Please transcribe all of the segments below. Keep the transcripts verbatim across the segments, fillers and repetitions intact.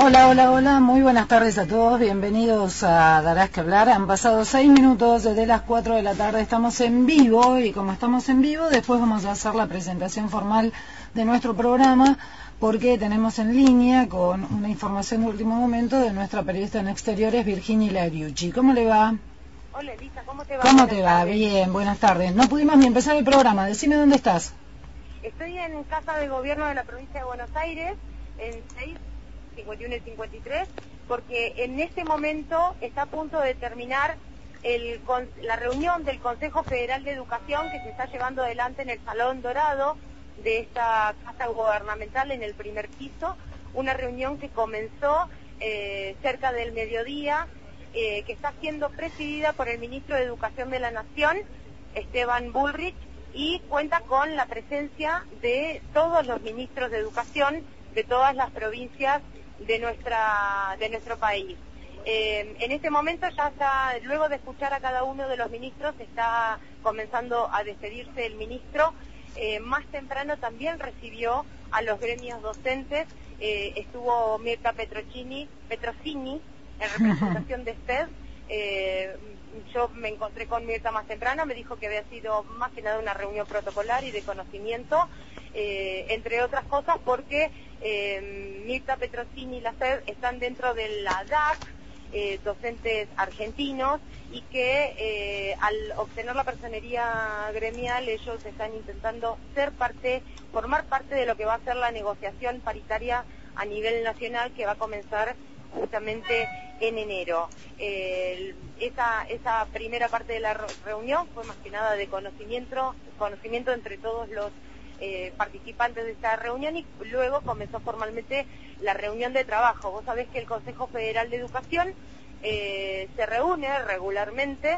Hola, hola, hola, muy buenas tardes a todos, bienvenidos a Darás que Hablar. Han pasado seis minutos desde las cuatro de la tarde, estamos en vivo y como estamos en vivo, después vamos a hacer la presentación formal de nuestro programa porque tenemos en línea con una información de último momento de nuestra periodista en exteriores, Virginia Lariucci. ¿Cómo le va? Hola Elisa, ¿cómo te va? ¿Cómo Buenas te va? tardes. Bien, buenas tardes. No pudimos ni empezar el programa, decime dónde estás. Estoy en Casa de Gobierno de la Provincia de Buenos Aires, en seis, cincuenta y uno y cincuenta y tres, porque en este momento está a punto de terminar el, la reunión del Consejo Federal de Educación que se está llevando adelante en el Salón Dorado de esta casa gubernamental en el primer piso, una reunión que comenzó eh, cerca del mediodía, eh, que está siendo presidida por el Ministro de Educación de la Nación, Esteban Bullrich, y cuenta con la presencia de todos los ministros de educación de todas las provincias de nuestra de nuestro país. Eh, en este momento ya está, luego de escuchar a cada uno de los ministros, está comenzando a despedirse el ministro. Eh, más temprano también recibió a los gremios docentes, eh, estuvo Mirta Petrocini, Petrocini en representación de S P E D. Eh, yo me encontré con Mirta más temprano, me dijo que había sido más que nada una reunión protocolar y de conocimiento, eh, entre otras cosas porque eh, Mirta Petrocini y la S P E D están dentro de la D A C, eh, docentes argentinos, y que eh, al obtener la personería gremial ellos están intentando ser parte, formar parte de lo que va a ser la negociación paritaria a nivel nacional que va a comenzar justamente en enero. Eh, esa, esa primera parte de la reunión fue más que nada de conocimiento, conocimiento entre todos los eh, participantes de esta reunión, y luego comenzó formalmente la reunión de trabajo. Vos sabés que el Consejo Federal de Educación eh, se reúne regularmente,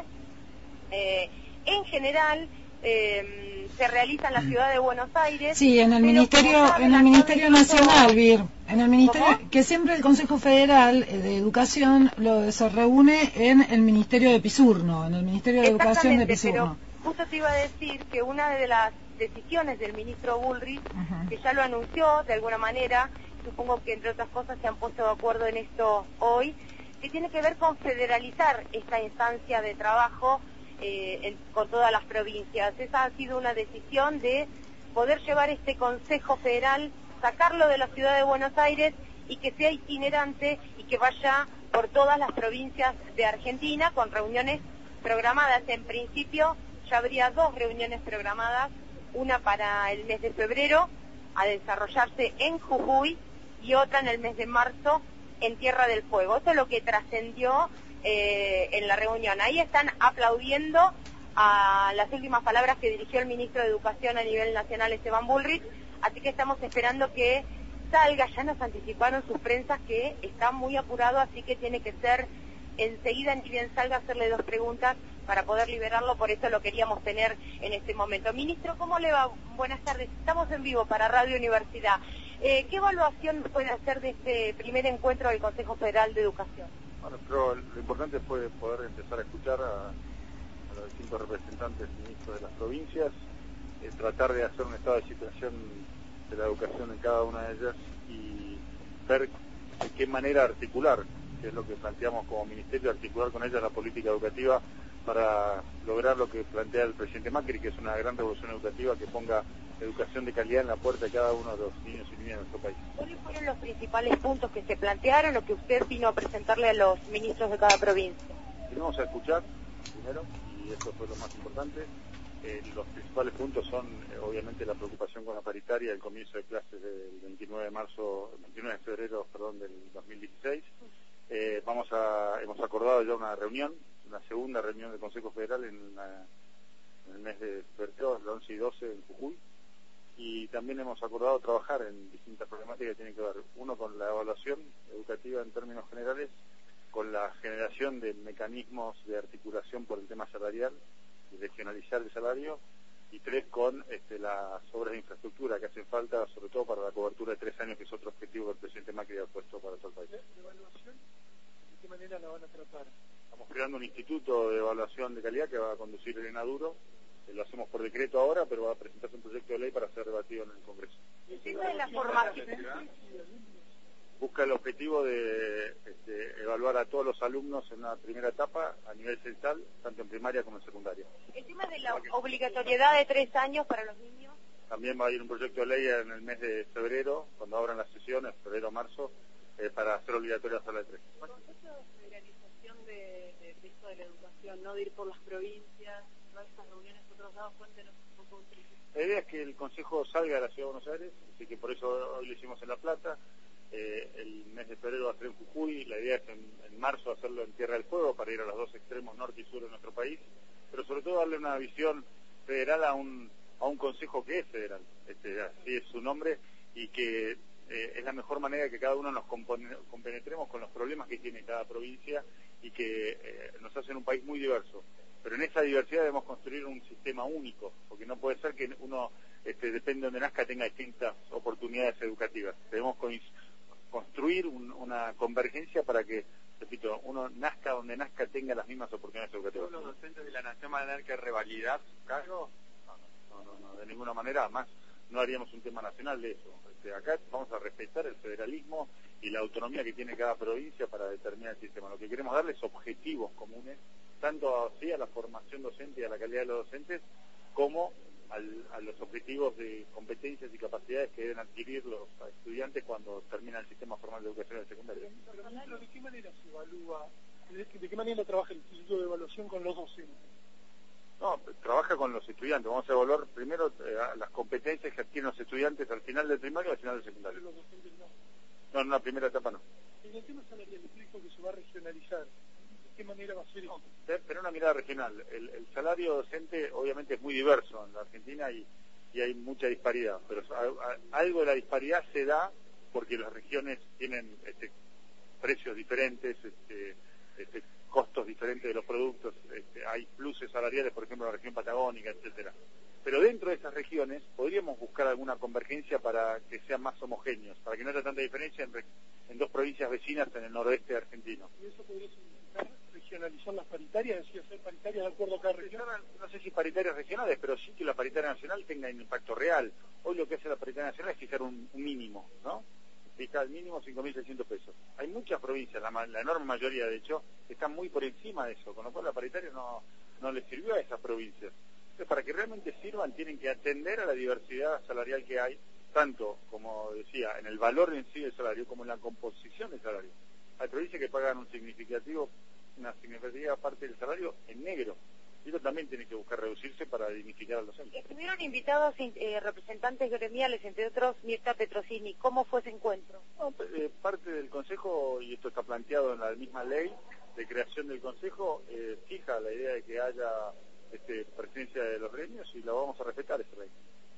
eh, en general eh, se realiza en la ciudad de Buenos Aires. Sí, en el Ministerio, saben, en el Ministerio Nacional, Vir, en el Ministerio, ¿Cómo? que siempre el Consejo Federal de Educación lo, se reúne en el Ministerio de Pisurno, en el Ministerio de Educación de Pisurno. Pero justo te iba a decir que una de las decisiones del ministro Bullrich, uh-huh, que ya lo anunció de alguna manera, supongo que entre otras cosas se han puesto de acuerdo en esto hoy, que tiene que ver con federalizar esta instancia de trabajo eh, en, con todas las provincias. Esa ha sido una decisión de poder llevar este Consejo Federal, sacarlo de la ciudad de Buenos Aires y que sea itinerante y que vaya por todas las provincias de Argentina con reuniones programadas. En principio ya habría dos reuniones programadas, una para el mes de febrero a desarrollarse en Jujuy y otra en el mes de marzo en Tierra del Fuego. Esto es lo que trascendió eh, en la reunión. Ahí están aplaudiendo a las últimas palabras que dirigió el ministro de Educación a nivel nacional, Esteban Bullrich, así que estamos esperando que salga. Ya nos anticiparon sus prensas que está muy apurado, así que tiene que ser enseguida, ni bien salga, hacerle dos preguntas para poder liberarlo, por eso lo queríamos tener en este momento. Ministro, ¿cómo le va? Buenas tardes, estamos en vivo para Radio Universidad. Eh, ¿Qué evaluación puede hacer de este primer encuentro del Consejo Federal de Educación? Bueno, pero lo importante fue poder empezar a escuchar a, a los distintos representantes y ministros de las provincias, eh, tratar de hacer un estado de situación de la educación en cada una de ellas y ver de qué manera articular, que es lo que planteamos como ministerio, articular con ellas la política educativa para lograr lo que plantea el presidente Macri, que es una gran revolución educativa que ponga educación de calidad en la puerta de cada uno de los niños y niñas de nuestro país. ¿Cuáles fueron los principales puntos que se plantearon o que usted vino a presentarle a los ministros de cada provincia? Vinimos a escuchar primero, y eso fue lo más importante. Eh, los principales puntos son, eh, obviamente, la preocupación con la paritaria, el comienzo de clases del veintinueve de marzo, veintinueve de febrero, perdón, del dos mil dieciséis. Eh, vamos a, hemos acordado ya una reunión, una segunda reunión del Consejo Federal en, la, en el mes de febrero, el once y doce en Jujuy, y también hemos acordado trabajar en distintas problemáticas que tienen que ver, uno, con la evaluación educativa en términos generales, con la generación de mecanismos de articulación por el tema salarial, y regionalizar el salario, y tres, con este, las obras de infraestructura que hacen falta, sobre todo para la cobertura de tres años, que es otro objetivo que el presidente Macri ha puesto para todo el país. ¿La evaluación? ¿De qué manera la van a tratar? Estamos creando un instituto de evaluación de calidad que va a conducir Elena Duro. Lo hacemos por decreto ahora, pero va a presentarse un proyecto de ley para ser debatido en el Congreso. El tema de la formación. busca el objetivo de este, evaluar a todos los alumnos en una primera etapa a nivel censal, tanto en primaria como en secundaria. El tema de la obligatoriedad de tres años para los niños. También va a ir un proyecto de ley en el mes de febrero, cuando abran las sesiones, febrero marzo, eh, para hacer obligatoria la sala de tres. ¿El concepto de federalización de, de, de esto de la educación, no de ir por las provincias, no a estas reuniones por otros lados? Cuéntenos un poco. La idea es que el Consejo salga de la Ciudad de Buenos Aires, así que por eso hoy lo hicimos en La Plata. Eh, el mes de febrero va a ser en Jujuy, la idea es en, en marzo hacerlo en Tierra del Fuego para ir a los dos extremos norte y sur de nuestro país, pero sobre todo darle una visión federal a un, a un consejo que es federal, este, así es su nombre, y que eh, es la mejor manera que cada uno nos compenetremos con los problemas que tiene cada provincia y que eh, nos hacen un país muy diverso. Pero en esa diversidad debemos construir un sistema único, porque no puede ser que uno, este, depende de donde nazca, tenga distintas oportunidades educativas. Debemos construir un, una convergencia para que, repito, uno nazca donde nazca, tenga las mismas oportunidades educativas. ¿Todos los docentes de la Nación van a tener que revalidar su cargo? No, no, no, no, de ninguna manera, además no haríamos un tema nacional de eso. Este, acá vamos a respetar el federalismo y la autonomía que tiene cada provincia para determinar el sistema. Lo que queremos darles objetivos comunes, tanto así a la formación docente y a la calidad de los docentes, como al, a los objetivos de competencias y capacidades que deben adquirir los estudiantes cuando terminan el sistema formal de educación en secundaria. Pero, ministro, ¿de qué manera se evalúa, de, de qué manera trabaja el Instituto de Evaluación con los docentes? No, trabaja con los estudiantes. Vamos a evaluar primero eh, las competencias que adquieren los estudiantes al final del primario y al final del secundario. Pero los docentes no. No, en una primera etapa no. En el tema salarial, usted dijo que se va a regionalizar. ¿De qué manera va a ser eso? Pero una mirada regional. El, el salario docente obviamente es muy diverso en la Argentina y, y hay mucha disparidad, pero a, a, algo de la disparidad se da porque las regiones tienen este, precios diferentes, este, este, costos diferentes de los productos, este, hay pluses salariales, por ejemplo, en la región patagónica, etcétera. Pero dentro de esas regiones podríamos buscar alguna convergencia para que sean más homogéneos, para que no haya tanta diferencia en, en dos provincias vecinas en el noroeste argentino. ¿Y eso podría significar regionalizar las paritarias, decir, hacer paritarias de acuerdo a cada región? No, no sé si paritarias regionales, pero sí que la paritaria nacional tenga un impacto real. Hoy lo que hace la paritaria nacional es fijar un, un mínimo, ¿no? Fija el mínimo cinco mil seiscientos pesos. Hay muchas provincias, la, la enorme mayoría de hecho, que están muy por encima de eso, con lo cual la paritaria no, no le sirvió a esas provincias. Entonces, para que realmente sirvan, tienen que atender a la diversidad salarial que hay, tanto, como decía, en el valor en sí del salario, como en la composición del salario. Hay provincias que pagan un significativo, una significativa parte del salario en negro. Y eso también tiene que buscar reducirse para dignificar a los docentes. Estuvieron invitados eh, representantes gremiales, entre otros Mirta Petrosini. ¿Cómo fue ese encuentro? No, eh, parte del Consejo, y esto está planteado en la misma ley de creación del Consejo, eh, fija la idea de que haya este, presencia de los gremios y la vamos a respetar esa ley.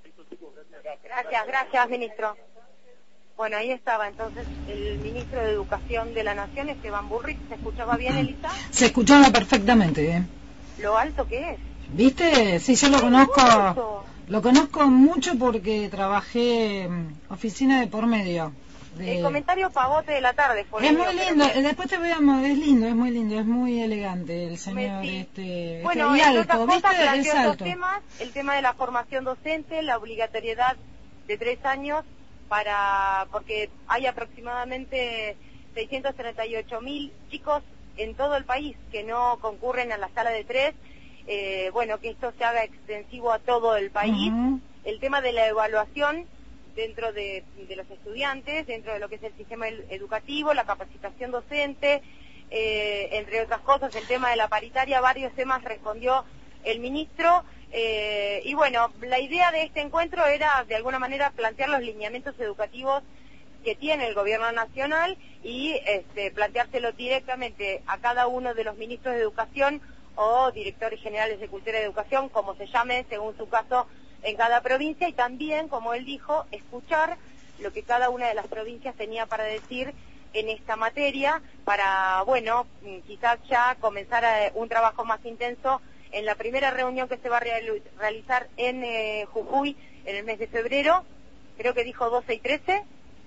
Gracias, gracias, ministro. Bueno, ahí estaba entonces el ministro de Educación de la Nación, Esteban Bullrich. ¿Se escuchaba bien, Elisa? Se escuchaba perfectamente bien. Lo alto que es. ¿Viste? Sí, yo lo conozco. Lo conozco mucho porque trabajé en oficina de por medio. De... El comentario pavote de la tarde fue. Es muy lindo, que... después te veamos, es lindo, es muy lindo, es muy elegante el señor. Sí. este, bueno, este, y alto, ¿viste? Es alto. Temas, el tema de la formación docente, la obligatoriedad de tres años para, porque hay aproximadamente seiscientos treinta y ocho mil chicos en todo el país que no concurren a la sala de tres, eh, bueno, que esto se haga extensivo a todo el país. Uh-huh. El tema de la evaluación dentro de, de los estudiantes, dentro de lo que es el sistema educativo, la capacitación docente, eh, entre otras cosas, el tema de la paritaria, varios temas respondió el ministro. Eh, y bueno, la idea de este encuentro era de alguna manera plantear los lineamientos educativos que tiene el gobierno nacional y este, planteárselo directamente a cada uno de los ministros de educación o directores generales de cultura y educación, como se llame según su caso en cada provincia, y también, como él dijo, escuchar lo que cada una de las provincias tenía para decir en esta materia para, bueno, quizás ya comenzar a, un trabajo más intenso en la primera reunión que se va a real, realizar en eh, Jujuy en el mes de febrero, creo que dijo doce y trece,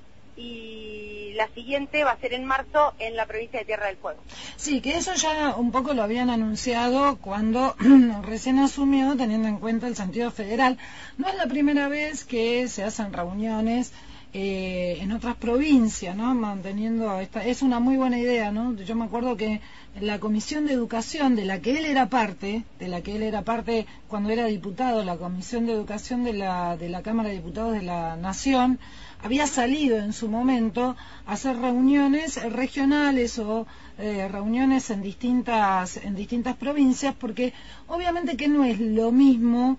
y la siguiente va a ser en marzo en la provincia de Tierra del Fuego. Sí, que eso ya un poco lo habían anunciado cuando recién asumió, teniendo en cuenta el sentido federal. No es la primera vez que se hacen reuniones eh, en otras provincias, ¿no? Manteniendo esta, es una muy buena idea, ¿no? Yo me acuerdo que la Comisión de Educación, de la que él era parte, de la que él era parte cuando era diputado, la Comisión de Educación de la, de la Cámara de Diputados de la Nación, había salido en su momento a hacer reuniones regionales o eh, reuniones en distintas, en distintas provincias, porque obviamente que no es lo mismo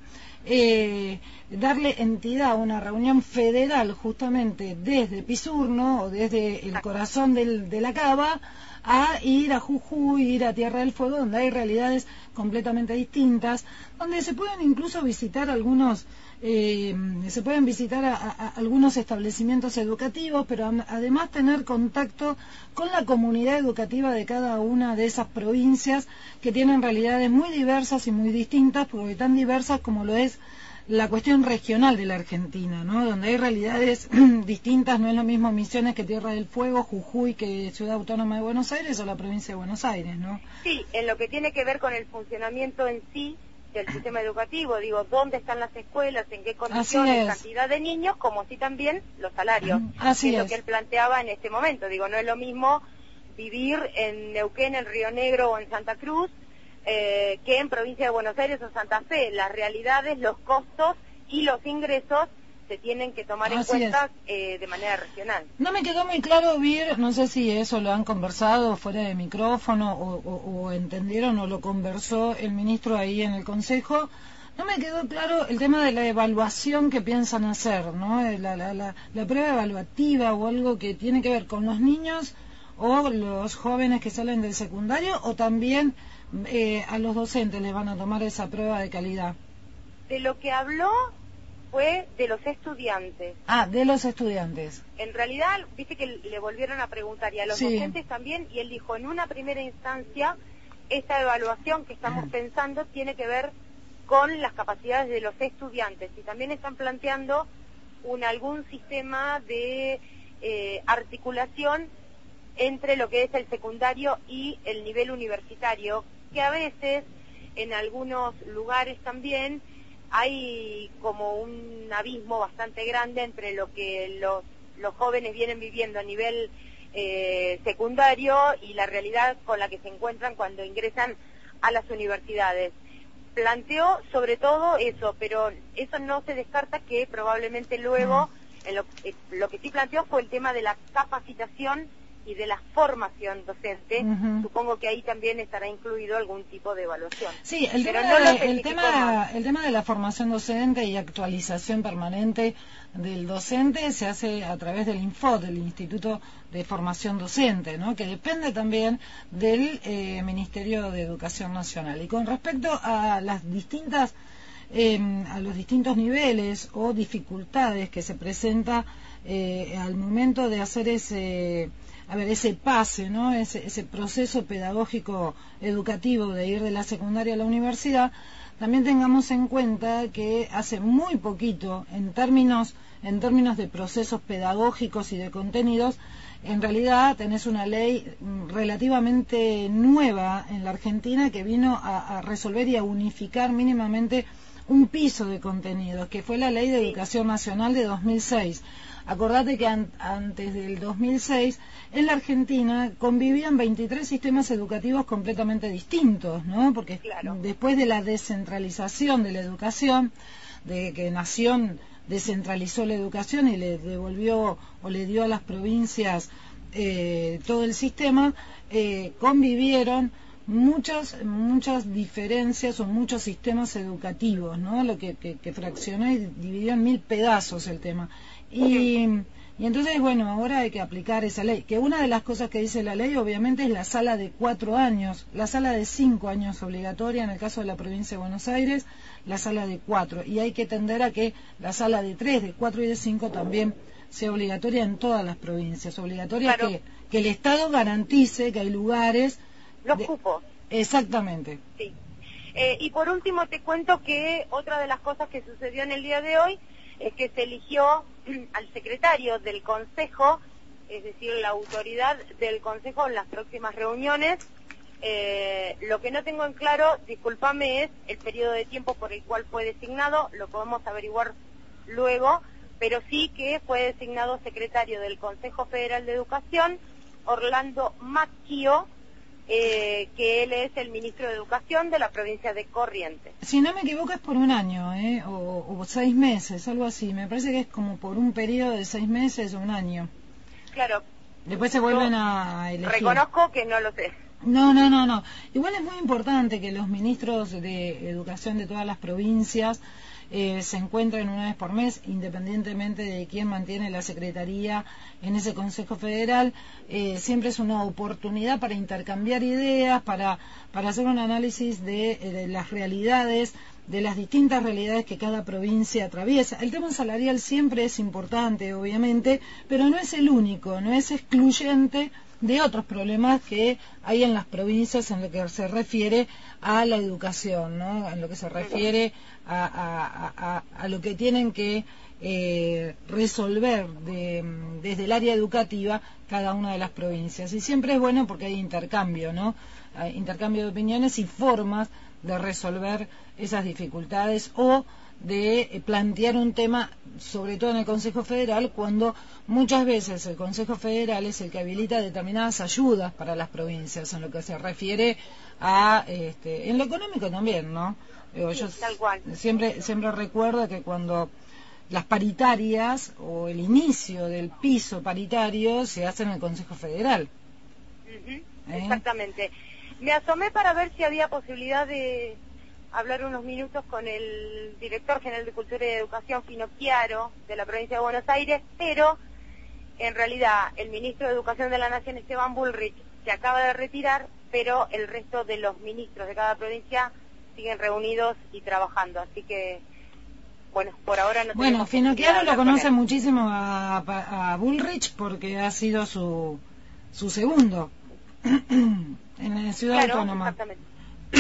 eh, darle entidad a una reunión federal justamente desde Pisurno o desde el corazón del, de la Cava, a ir a Jujuy, ir a Tierra del Fuego, donde hay realidades completamente distintas, donde se pueden incluso visitar algunos, eh, se pueden visitar a, a, a algunos establecimientos educativos, pero a, además tener contacto con la comunidad educativa de cada una de esas provincias, que tienen realidades muy diversas y muy distintas, porque tan diversas como lo es la cuestión regional de la Argentina, ¿no? Donde hay realidades distintas, no es lo mismo Misiones que Tierra del Fuego, Jujuy que Ciudad Autónoma de Buenos Aires o la provincia de Buenos Aires, ¿no? Sí, en lo que tiene que ver con el funcionamiento en sí del sistema educativo, digo, dónde están las escuelas, en qué condiciones, cantidad de niños, como sí también los salarios. Así es. es Lo que él planteaba en este momento, digo, no es lo mismo vivir en Neuquén, en Río Negro o en Santa Cruz, Eh, que en provincia de Buenos Aires o Santa Fe. Las realidades, los costos y los ingresos se tienen que tomar Así en cuenta eh, de manera regional. No me quedó muy claro, Vir, no sé si eso lo han conversado fuera de micrófono o, o, o entendieron o lo conversó el ministro ahí en el Consejo. No me quedó claro el tema de la evaluación que piensan hacer, ¿no? La, la, la, la prueba evaluativa o algo que tiene que ver con los niños o los jóvenes que salen del secundario, o también eh, a los docentes les van a tomar esa prueba de calidad. De lo que habló fue de los estudiantes. Ah, de los estudiantes. En realidad, viste que le volvieron a preguntar, y a los sí. docentes también, y él dijo, en una primera instancia, esta evaluación que estamos pensando tiene que ver con las capacidades de los estudiantes, y también están planteando un algún sistema de eh, articulación entre lo que es el secundario y el nivel universitario, que a veces, en algunos lugares también, hay como un abismo bastante grande entre lo que los, los jóvenes vienen viviendo a nivel eh, secundario y la realidad con la que se encuentran cuando ingresan a las universidades. Planteó sobre todo eso, pero eso no se descarta que probablemente luego, en lo, eh, lo que sí planteó fue el tema de la capacitación y de la formación docente. Uh-huh. Supongo que ahí también estará incluido algún tipo de evaluación. Sí, el, Pero tema, no de, el, tema, el tema de la formación docente y actualización permanente del docente se hace a través del INFOD, del Instituto de Formación Docente, ¿no? Que depende también del eh, Ministerio de Educación Nacional. Y con respecto a las distintas eh, a los distintos niveles o dificultades que se presenta eh, al momento de hacer ese a ver, ese pase, ¿no? Ese, ese proceso pedagógico educativo de ir de la secundaria a la universidad, también tengamos en cuenta que hace muy poquito, en términos, en términos de procesos pedagógicos y de contenidos, en realidad tenés una ley relativamente nueva en la Argentina que vino a, a resolver y a unificar mínimamente un piso de contenidos, que fue la Ley de Educación Nacional de dos mil seis. Acordate que an antes del dos mil seis en la Argentina convivían veintitrés sistemas educativos completamente distintos, ¿no? Porque claro. Después de la descentralización de la educación, de que Nación descentralizó la educación y le devolvió o le dio a las provincias eh, todo el sistema, eh, convivieron muchas muchas diferencias o muchos sistemas educativos, ¿no? Lo que, que, que fraccionó y dividió en mil pedazos el tema. Y, y entonces, bueno, ahora hay que aplicar esa ley, que una de las cosas que dice la ley obviamente es la sala de cuatro años, la sala de cinco años obligatoria en el caso de la provincia de Buenos Aires, la sala de cuatro, y hay que tender a que la sala de tres, de cuatro y de cinco también sea obligatoria en todas las provincias, obligatoria claro. que, que el Estado garantice que hay lugares... Los de... cupos. Exactamente. Sí. Eh, y por último te cuento que otra de las cosas que sucedió en el día de hoy es que se eligió al secretario del Consejo, es decir, la autoridad del Consejo en las próximas reuniones. Eh, lo que no tengo en claro, discúlpame, es el periodo de tiempo por el cual fue designado, lo podemos averiguar luego, pero sí que fue designado secretario del Consejo Federal de Educación Orlando Macchio, eh, que él es el ministro de Educación de la provincia de Corrientes. Si no me equivoco es por un año, ¿eh? o, o seis meses, algo así. Me parece que es como por un periodo de seis meses o un año. Claro. Después se vuelven a elegir. Reconozco que no lo sé. No, no, no, no. Igual es muy importante que los ministros de educación de todas las provincias eh, se encuentren una vez por mes, independientemente de quién mantiene la secretaría en ese Consejo Federal. Eh, siempre es una oportunidad para intercambiar ideas, para, para hacer un análisis de, de las realidades, de las distintas realidades que cada provincia atraviesa. El tema salarial siempre es importante, obviamente, pero no es el único, no es excluyente de otros problemas que hay en las provincias en lo que se refiere a la educación, ¿no? En lo que se refiere a, a, a, a lo que tienen que eh, resolver de, desde el área educativa cada una de las provincias. Y siempre es bueno porque hay intercambio, ¿no? Hay intercambio de opiniones y formas de resolver esas dificultades o de plantear un tema, sobre todo en el Consejo Federal, cuando muchas veces el Consejo Federal es el que habilita determinadas ayudas para las provincias, en lo que se refiere a, este, en lo económico también, ¿no? Digo, yo sí, tal cual. siempre, siempre recuerdo que cuando las paritarias o el inicio del piso paritario se hace en el Consejo Federal. Uh-huh. ¿Eh? Exactamente. Me asomé para ver si había posibilidad de hablar unos minutos con el director general de Cultura y Educación, Pino Chiaro, de la provincia de Buenos Aires, pero en realidad el ministro de Educación de la Nación, Esteban Bullrich, se acaba de retirar, pero el resto de los ministros de cada provincia siguen reunidos y trabajando, así que, bueno, por ahora no Bueno, tenemos... Pino Chiaro lo conoce muchísimo a, a Bullrich porque ha sido su, su segundo en la Ciudad claro, Autónoma. Exactamente.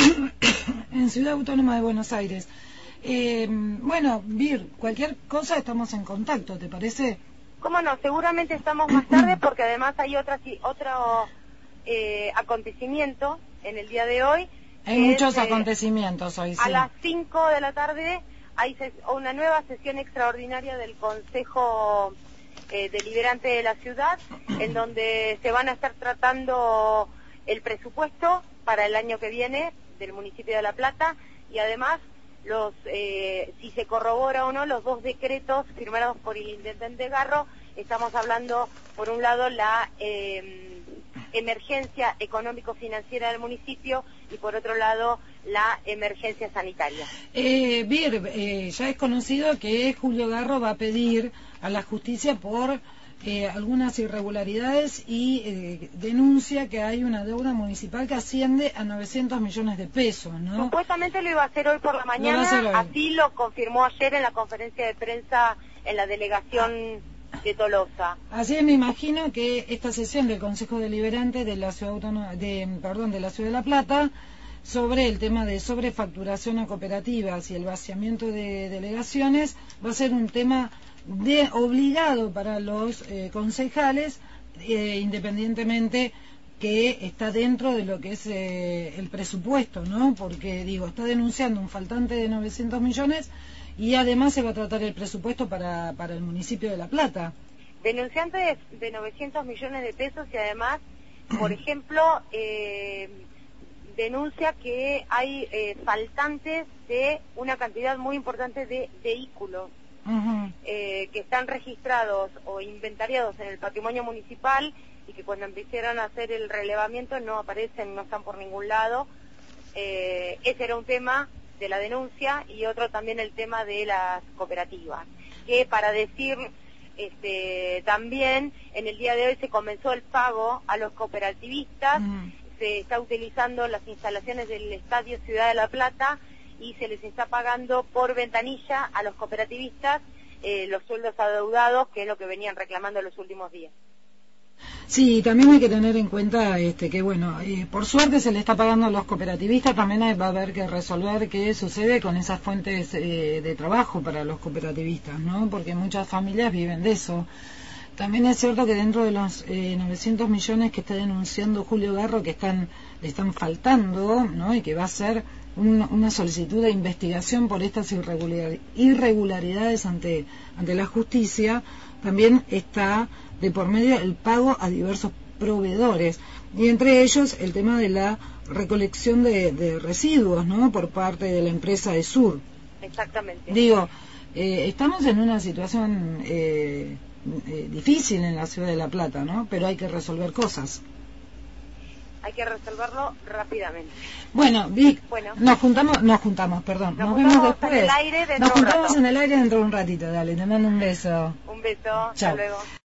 En Ciudad Autónoma de Buenos Aires. Eh, bueno, Vir, cualquier cosa estamos en contacto, ¿te parece? ¿Cómo no? Seguramente estamos más tarde porque además hay otra, otro eh, acontecimiento en el día de hoy. Hay muchos es, eh, acontecimientos hoy, sí. A las cinco de la tarde hay ses una nueva sesión extraordinaria del Consejo eh, Deliberante de la ciudad, en donde se van a estar tratando el presupuesto para el año que viene del municipio de La Plata y además los eh, si se corrobora o no los dos decretos firmados por el intendente Garro. Estamos hablando por un lado la eh, emergencia económico-financiera del municipio y por otro lado la emergencia sanitaria. Eh, Vir, eh, ya es conocido que Julio Garro va a pedir a la justicia por Eh, algunas irregularidades y eh, denuncia que hay una deuda municipal que asciende a novecientos millones de pesos, ¿no? Supuestamente lo iba a hacer hoy por la mañana, hoy. Así lo confirmó ayer en la conferencia de prensa en la delegación de Tolosa. Así es, me imagino que esta sesión del Consejo Deliberante de la Ciudad Autónoma, de, perdón, de la Ciudad de La Plata, sobre el tema de sobrefacturación a cooperativas y el vaciamiento de delegaciones, va a ser un tema de obligado para los eh, concejales, eh, independientemente que está dentro de lo que es eh, el presupuesto, ¿no? Porque, digo, está denunciando un faltante de novecientos millones y además se va a tratar el presupuesto para, para el municipio de La Plata. Denunciante de, de novecientos millones de pesos y además, por ejemplo, eh, denuncia que hay eh, faltantes de una cantidad muy importante de vehículos. Uh-huh. eh, que están registrados o inventariados en el patrimonio municipal y que cuando empezaron a hacer el relevamiento no aparecen, no están por ningún lado. Eh, ese era un tema de la denuncia y otro también el tema de las cooperativas, que para decir este, también en el día de hoy se comenzó el pago a los cooperativistas. Uh-huh. Se está utilizando las instalaciones del Estadio Ciudad de La Plata y se les está pagando por ventanilla a los cooperativistas eh, los sueldos adeudados, que es lo que venían reclamando los últimos días. Sí, también hay que tener en cuenta este que, bueno, eh, por suerte se le está pagando a los cooperativistas, también hay, va a haber que resolver qué sucede con esas fuentes eh, de trabajo para los cooperativistas, ¿no? Porque muchas familias viven de eso. También es cierto que dentro de los eh, novecientos millones que está denunciando Julio Garro, que están le están faltando, ¿no? Y que va a ser un, una solicitud de investigación por estas irregular, irregularidades ante, ante la justicia, también está de por medio el pago a diversos proveedores, y entre ellos el tema de la recolección de, de residuos, ¿no? Por parte de la empresa de Sur. Exactamente. Digo, eh, estamos en una situación eh, eh, difícil en la ciudad de La Plata, ¿no? Pero hay que resolver cosas. Hay que resolverlo rápidamente. Bueno, Vic, bueno. nos juntamos, nos juntamos, perdón, nos, nos vemos después. En el aire dentro nos juntamos un rato. en el aire dentro de un ratito, dale, te mando un beso. Un beso, Chao. hasta luego.